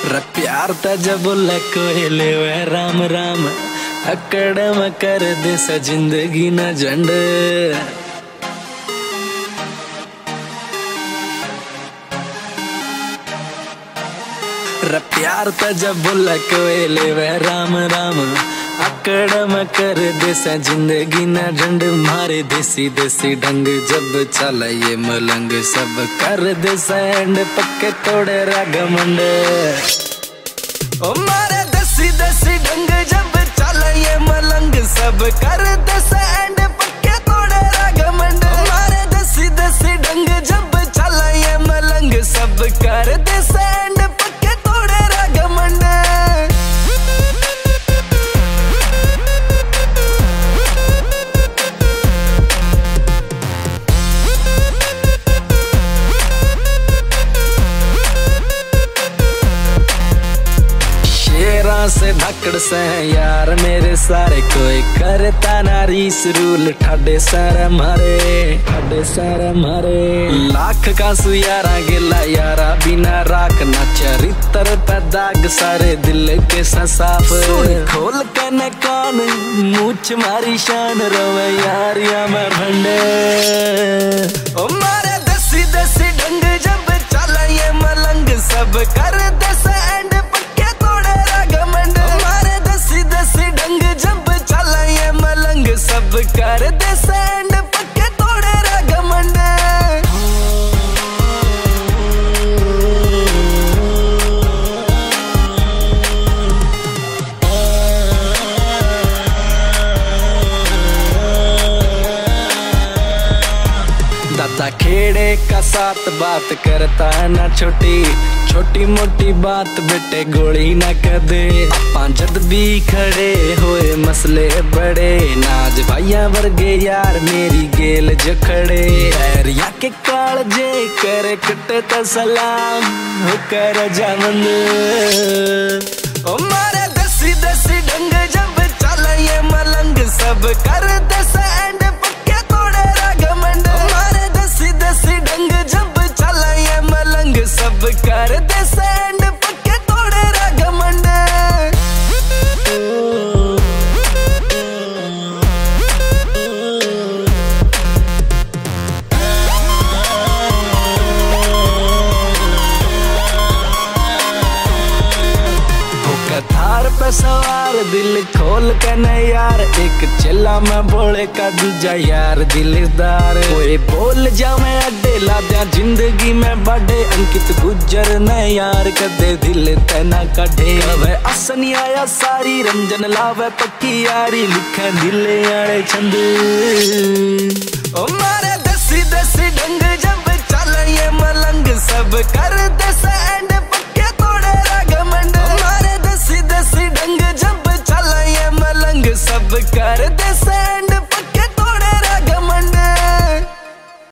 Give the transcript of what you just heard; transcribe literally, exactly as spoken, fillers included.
रे प्यार ता जब कोयले वे राम राम अकड़ में कर दे सा जिंदगी ना झंड। रे प्यार ता जब कोयले वे राम राम अकड़ में कर दे सा जिंदगी ना झंड। मारे देसी देसी ढंग जब चला ये मलंग सब कर दे सैंड पक्के तोड़े रागमंड। ओ मारे देसी देसी ढंग जब चला ये मलंग सब कर दे सैंड पक्के तोड़े रागमंड। मारे देसी देसी ढंग जब चला ये मलंग सब कर दे सैंड पक्के तोड़े रागमंड। से धकड़ से यार मेरे सारे कोई करता ना रीस रूल ठाडे सारे मारे ठाडे सारे मारे। लाख का सुयारा गिला यारा बिना राख ना चरित्र पे दाग सारे दिल के साफ। खोल के न कान मूछ मारी शान रोवे यार या मैं भंडे। ओ मारे देसी देसी ढंग जब चला ये मलंग सब कर दे सैंड पक्के तोड़े रागमंड। मारे देसी देसी ढंग जब चला ये मलंग सब कर दे सैंड पक्के तोड़े रागमंड। दादा खेड़े का साथ बात करता है ना छोटी छोटी मोटी बात बेटे गोली ना कर दे। अपा जद भी खड़े होए मसले बड़े नाज भाइया वर्गे यार मेरी गेल जो खड़े। पैरिया के काल जे करे कटे तो सलाम हो कर जामंद। ओ मारे देसी देसी ढंग जब चला ये मलंग सब कर दे सैंड पक्के तोड़े रागमंड। मारे देसी देसी ढंग जब चला ये मलंग सब कर दे सैंड पक्के तोड़े रागमंड। थार पे सवार दिल खोल के न यार एक चिल्ला में बोले का दूजा यार दिलदार। कोई बोल जा मैं अड्डे ला दिया जिंदगी में बढ़े अंकित गुजर न यार कदे दिल तेना कढ़े। वे असनी आया सारी रंजन लावे पक्की यारी लिखे दिल आड़े छंद।